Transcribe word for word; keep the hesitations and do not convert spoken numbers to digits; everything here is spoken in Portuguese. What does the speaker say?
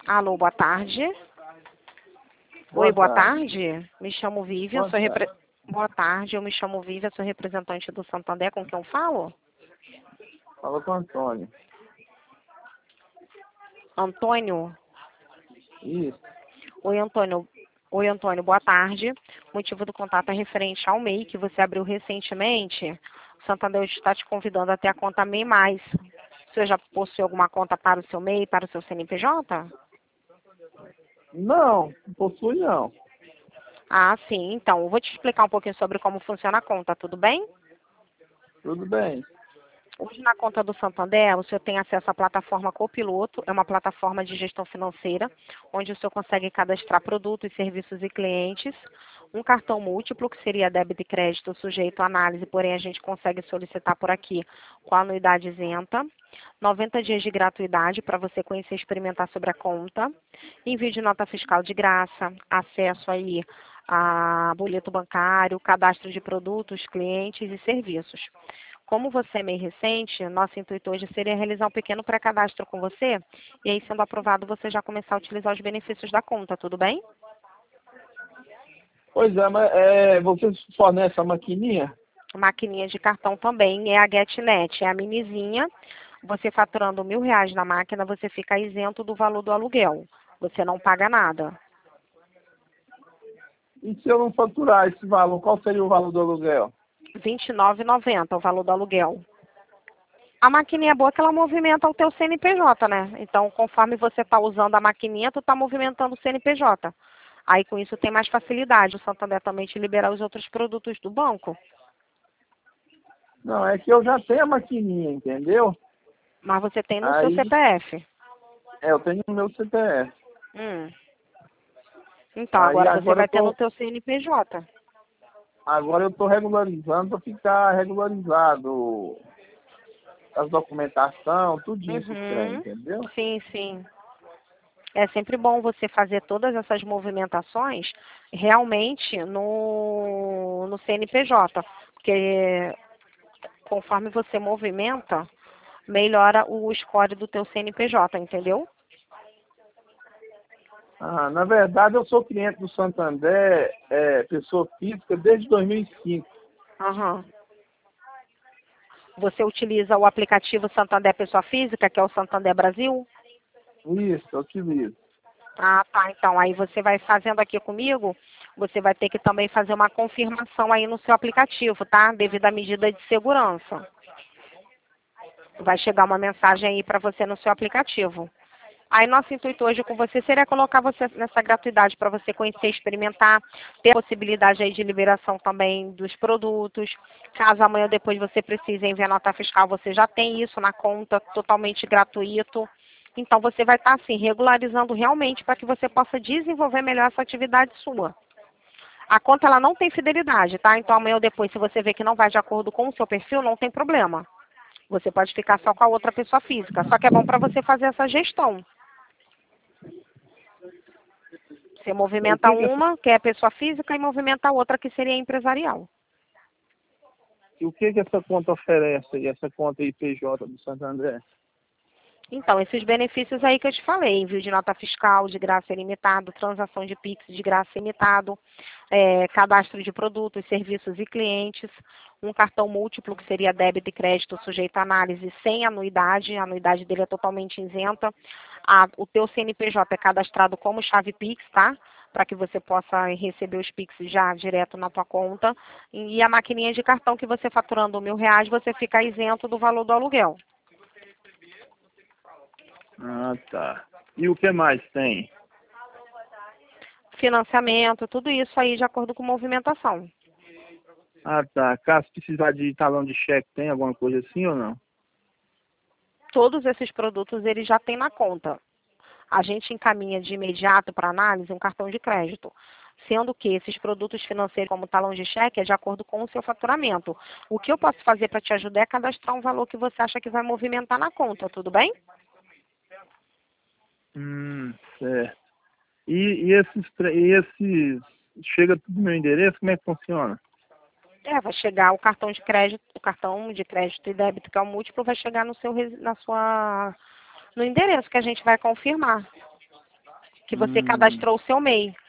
Alô, boa tarde. Boa Oi, boa tarde. tarde. Me chamo Vivian, Boa sou repre... tarde. Boa tarde, eu me chamo Vivian, sou representante do Santander, com quem eu falo? Fala com o Antônio. Antônio. Isso. Oi, Antônio. Oi, Antônio, boa tarde. O motivo do contato é referente ao M E I, que você abriu recentemente. O Santander está te convidando a ter a conta M E I Mais. Você já possui alguma conta para o seu M E I, para o seu C N P J? Não, não possui não. Ah, sim. Então, eu vou te explicar um pouquinho sobre como funciona a conta, tudo bem? Tudo bem. Hoje, na conta do Santander, o senhor tem acesso à plataforma Copiloto, é uma plataforma de gestão financeira, onde o senhor consegue cadastrar produtos, serviços e clientes, um cartão múltiplo, que seria débito e crédito, sujeito à análise, porém a gente consegue solicitar por aqui com a anuidade isenta, noventa dias de gratuidade para você conhecer e experimentar sobre a conta, envio de nota fiscal de graça, acesso aí a boleto bancário, cadastro de produtos, clientes e serviços. Como você é meio recente, nosso intuito hoje seria realizar um pequeno pré-cadastro com você, e aí, sendo aprovado, você já começar a utilizar os benefícios da conta, tudo bem? Pois é, mas é, você fornece a maquininha? Maquininha de cartão também, é a GetNet, é a minizinha. Você faturando mil reais na máquina, você fica isento do valor do aluguel. Você não paga nada. E se eu não faturar esse valor, qual seria o valor do aluguel? vinte e nove reais e noventa centavos o valor do aluguel. A maquininha é boa que ela movimenta o teu C N P J, né? Então, conforme você está usando a maquininha, tu está movimentando o C N P J. Aí, com isso, tem mais facilidade. O Santander também te libera os outros produtos do banco. Não, é que eu já tenho a maquininha, entendeu? Mas você tem no seu Aí, C P F. é, eu tenho no meu C P F. Hum. Então, Aí agora você agora eu vai ter no tô, teu C N P J. agora eu tô regularizando para ficar regularizado as documentação, tudinho esse trem, Uhum. entendeu? Sim, sim. É sempre bom você fazer todas essas movimentações realmente no, no C N P J. Porque conforme você movimenta, melhora o score do teu C N P J, entendeu? Ah, na verdade, eu sou cliente do Santander, é, pessoa física, desde dois mil e cinco. Aham. Você utiliza o aplicativo Santander Pessoa Física, que é o Santander Brasil? Isso, eu utilizo. Ah, tá. Então, aí você vai fazendo aqui comigo, você vai ter que também fazer uma confirmação aí no seu aplicativo, tá? Devido à medida de segurança. Vai chegar uma mensagem aí para você no seu aplicativo. Aí nosso intuito hoje com você seria colocar você nessa gratuidade para você conhecer, experimentar, ter a possibilidade aí de liberação também dos produtos. Caso amanhã ou depois você precise enviar nota fiscal, você já tem isso na conta, totalmente gratuito. Então você vai estar assim, regularizando realmente para que você possa desenvolver melhor essa atividade sua. A conta ela não tem fidelidade, tá? Então amanhã ou depois, se você vê que não vai de acordo com o seu perfil, não tem problema. Você pode ficar só com a outra pessoa física. Só que é bom para você fazer essa gestão. Você O movimenta que que essa, uma, que é a pessoa física, e movimenta a outra, que seria empresarial. o que que essa conta oferece aí, essa conta I P J do Santander? Então, esses benefícios aí que eu te falei, envio de nota fiscal de graça ilimitado, transação de Pix de graça ilimitado, é, cadastro de produtos, serviços e clientes, um cartão múltiplo, que seria débito e crédito sujeito à análise sem anuidade, a anuidade dele é totalmente isenta. A, o teu C N P J é cadastrado como chave Pix, tá? Para que você possa receber os Pix já direto na tua conta. E a maquininha de cartão que você faturando mil reais, você fica isento do valor do aluguel. Ah, tá. E o que mais tem? Financiamento, tudo isso aí de acordo com movimentação. Ah, tá. Caso precisar de talão de cheque, tem alguma coisa assim ou não? Todos esses produtos eles já têm na conta. A gente encaminha de imediato para análise um cartão de crédito, sendo que esses produtos financeiros, como talão de cheque, é de acordo com o seu faturamento. O que eu posso fazer para te ajudar é cadastrar um valor que você acha que vai movimentar na conta, tudo bem? Hum, certo. E, e esses, tre- e esses, chega tudo no meu endereço, como é que funciona? É, vai chegar o cartão de crédito, o cartão de crédito e débito, que é o múltiplo, vai chegar no seu, resi- na sua, no endereço que a gente vai confirmar. que você Hum, cadastrou o seu MEI.